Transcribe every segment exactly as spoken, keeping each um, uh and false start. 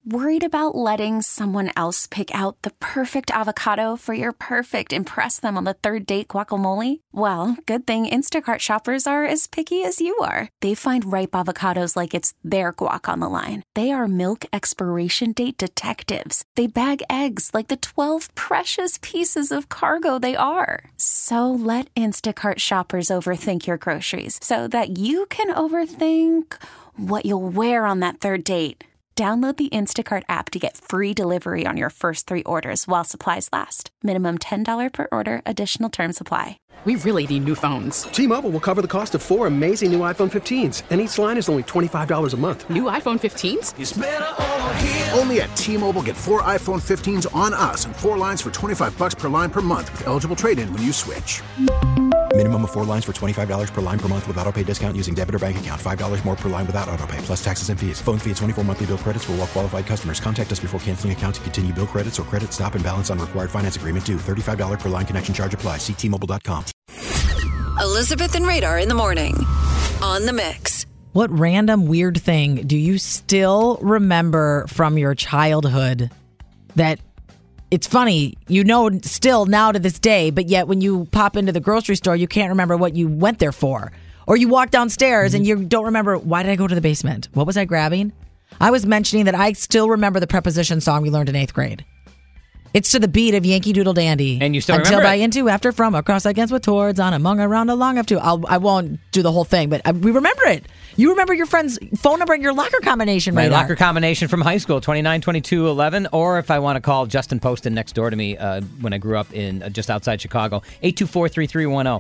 Worried about letting someone else pick out the perfect avocado for your perfect impress them on the third date guacamole? Well, good thing Instacart shoppers are as picky as you are. They find ripe avocados like it's their guac on the line. They are milk expiration date detectives. They bag eggs like the twelve precious pieces of cargo they are. So let Instacart shoppers overthink your groceries so that you can overthink what you'll wear on that third date. Download the Instacart app to get free delivery on your first three orders while supplies last. Minimum ten dollars per order. Additional terms apply. We really need new phones. T-Mobile will cover the cost of four amazing new iPhone fifteens, and each line is only twenty-five dollars a month. New iPhone fifteens? It's better over here. Only at T-Mobile, get four iPhone fifteens on us and four lines for twenty-five dollars per line per month with eligible trade-in when you switch. Minimum of four lines for twenty-five dollars per line per month with autopay discount using debit or bank account. five dollars more per line without autopay, plus taxes and fees. Phone fee at twenty-four monthly bill credits for well-qualified customers. Contact us before canceling account to continue bill credits or credit stop and balance on required finance agreement due. thirty-five dollars per line connection charge applies. See T Mobile dot com. Elizabeth and Radar in the morning on The Mix. What random weird thing do you still remember from your childhood that it's funny, you know, still now to this day, but yet when you pop into the grocery store, you can't remember what you went there for? Or you walk downstairs mm-hmm. and you don't remember, why did I go to the basement? What was I grabbing? I was mentioning that I still remember the preposition song we learned in eighth grade. It's to the beat of Yankee Doodle Dandy. And you still Until remember by, it? Into, after, from, across, against, with, towards, on, among, around, along, up to. I'll, I won't do the whole thing, but I, we remember it. You remember your friend's phone number and your locker combination, My Radar. locker combination from high school, twenty-nine twenty-two eleven, or if I want to call Justin Poston next door to me uh, when I grew up in uh, just outside Chicago, eight two four, three three one zero.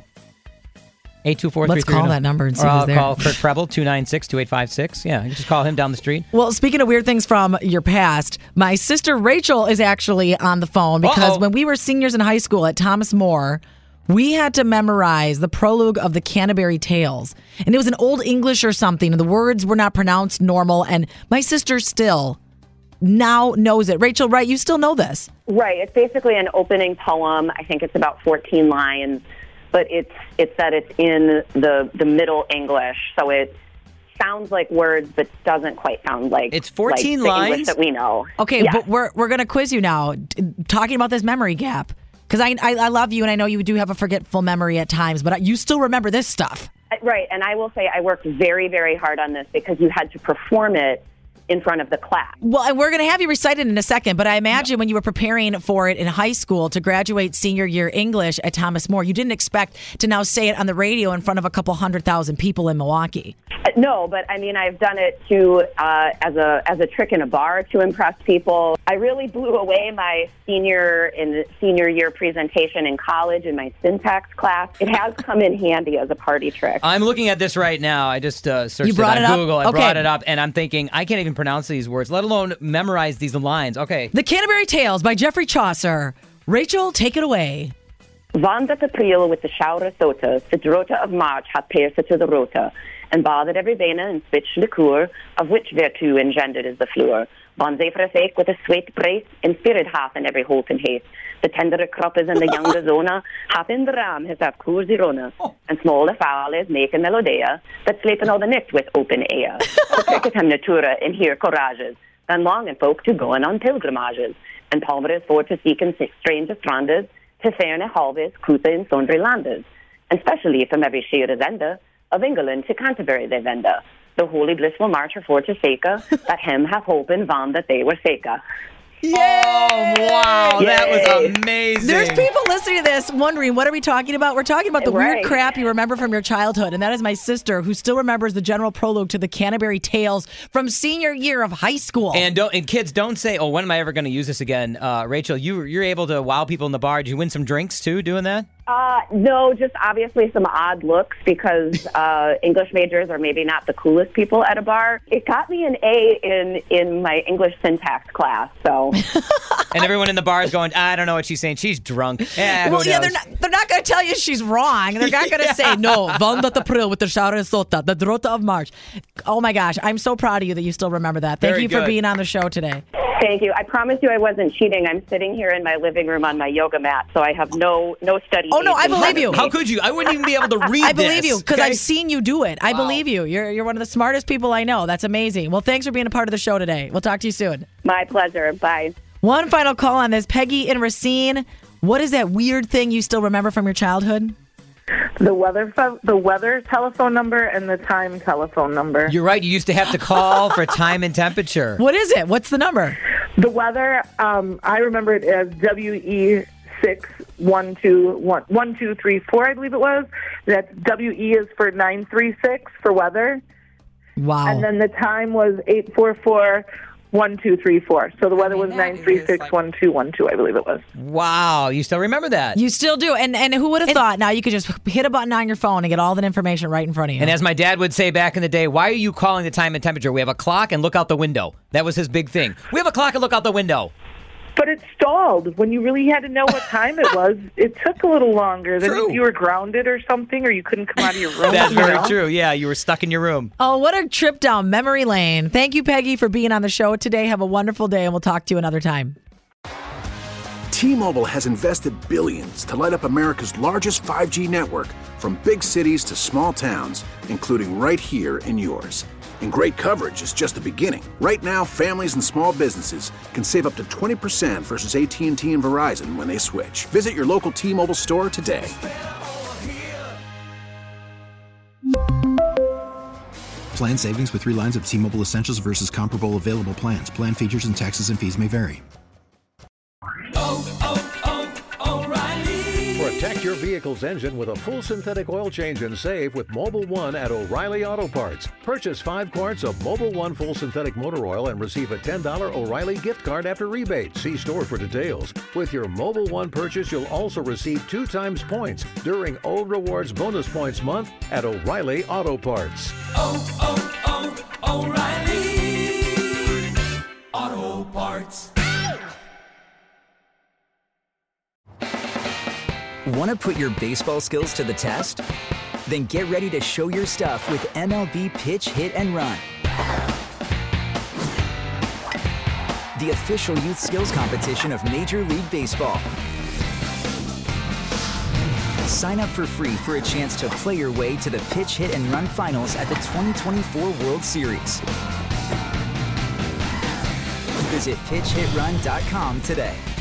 eight two four, three three one zero. Let's call that number and see or who's I'll there. call Kurt Preble, two nine six, two eight five six. Yeah, you can just call him down the street. Well, speaking of weird things from your past, my sister Rachel is actually on the phone because Uh-oh. when we were seniors in high school at Thomas More, we had to memorize the prologue of the Canterbury Tales. And it was in Old English or something, and the words were not pronounced normal. And my sister still now knows it. Rachel, right, you still know this. Right. It's basically an opening poem. I think it's about fourteen lines. But it's it's that it's in the the Middle English, so it sounds like words, but doesn't quite sound like it's fourteen like the lines English that we know. Okay, yeah. but we're we're gonna quiz you now, talking about this memory gap, because I, I I love you and I know you do have a forgetful memory at times, but you still remember this stuff, Right. And I will say I worked very very hard on this because you had to perform it in front of the class. Well, and we're going to have you recite it in a second, but I imagine when you were preparing for it in high school to graduate senior year English at Thomas More, you didn't expect to now say it on the radio in front of a couple hundred thousand people in Milwaukee. Uh, no, but I mean, I've done it to uh, as a as a trick in a bar to impress people. I really blew away my senior in senior year presentation in college in my syntax class. It has come in handy as a party trick. I'm looking at this right now. I just uh, searched You brought it it on up? Google. I Okay. brought it up, and I'm thinking, I can't even pronounce these words, let alone memorize these lines. Okay. The Canterbury Tales by Geoffrey Chaucer. Rachel, take it away. Van dat April with the shower of sota, the drota of March hath pierced to the rota, and bathed every vein and spitch liqueur, of which thereto engendered is the fluor. Van Zephyr sake with a sweet brace, in spirit hath in every holt and haste. The tenderer crop is in the younger zona, hath in the ram his have cour zirona, and small the fowl is make a melodea, that sleeping all the night with open air. So cricket him natura in here courages, than long and folk to going on pilgrimages, and palmer is for to seek in strange strandes, to fairne halves, cruta in sundry landes, and specially from every sheer zender, of England to Canterbury they venda. The holy blissful marcher for to Seca, that him hath hope in van that they were Seca. Yay! Oh, wow. Yay. That was amazing. There's people listening to this wondering, what are we talking about? We're talking about the Right. weird crap you remember from your childhood. And that is my sister, who still remembers the general prologue to the Canterbury Tales from senior year of high school. And don't and kids, don't say, oh, when am I ever going to use this again? Uh, Rachel, you, you're able to wow people in the bar. Did you win some drinks, too, doing that? Uh, no, just obviously some odd looks because uh, English majors are maybe not the coolest people at a bar. It got me an A in, in my English syntax class, so... And everyone in the bar is going, I don't know what she's saying. She's drunk. Yeah, well, who yeah, knows? they're not, they're not going to tell you she's wrong. They're not going to Yeah. say, no, Van dat April with the shower of sota, the drota of March. Oh, my gosh. I'm so proud of you that you still remember that. Thank Very you for good. being on the show today. Thank you. I promise you I wasn't cheating. I'm sitting here in my living room on my yoga mat, so I have no no study. Oh, no, aids I in believe front of you. me. How could you? I wouldn't even be able to read I believe this, you because okay? I've seen you do it. I Wow. believe you. You're you're one of the smartest people I know. That's amazing. Well, thanks for being a part of the show today. We'll talk to you soon. My pleasure. Bye. One final call on this. Peggy in Racine. What is that weird thing you still remember from your childhood? The weather, the weather telephone number and the time telephone number. You're right. You used to have to call for time and temperature. What is it? What's the number? The weather, um, I remember it as W E six one two one one two three four. I believe it was. That's W E is for nine three six for weather. Wow. And then the time was eight four four. One, two, three, four. So the weather was nine, three, six, one, two, one, two. I believe it was. Wow, you still remember that? You still do. And and who would have thought now you could just hit a button on your phone and get all that information right in front of you. And as my dad would say back in the day, why are you calling the time and temperature? We have a clock and look out the window. That was his big thing. We have a clock and look out the window. But it stalled. When you really had to know what time it was, it took a little longer. Then True. if you were grounded or something, or you couldn't come out of your room. That's you very know? true. Yeah, you were stuck in your room. Oh, what a trip down memory lane. Thank you, Peggy, for being on the show today. Have a wonderful day, and we'll talk to you another time. T-Mobile has invested billions to light up America's largest five G network, from big cities to small towns, including right here in yours. And great coverage is just the beginning. Right now, families and small businesses can save up to twenty percent versus A T and T and Verizon when they switch. Visit your local T-Mobile store today. Plan savings with three lines of T-Mobile Essentials versus comparable available plans. Plan features and taxes and fees may vary. Protect your vehicle's engine with a full synthetic oil change and save with Mobil one at O'Reilly Auto Parts. Purchase five quarts of Mobil one full synthetic motor oil and receive a ten dollars O'Reilly gift card after rebate. See store for details. With your Mobil one purchase, you'll also receive two times points during O Rewards Bonus Points Month at O'Reilly Auto Parts. Oh, oh, oh, O'Reilly Auto Parts. Want to put your baseball skills to the test? Then get ready to show your stuff with M L B Pitch, Hit, and Run. The official youth skills competition of Major League Baseball. Sign up for free for a chance to play your way to the Pitch, Hit, and Run finals at the twenty twenty-four World Series. Visit pitch hit run dot com today.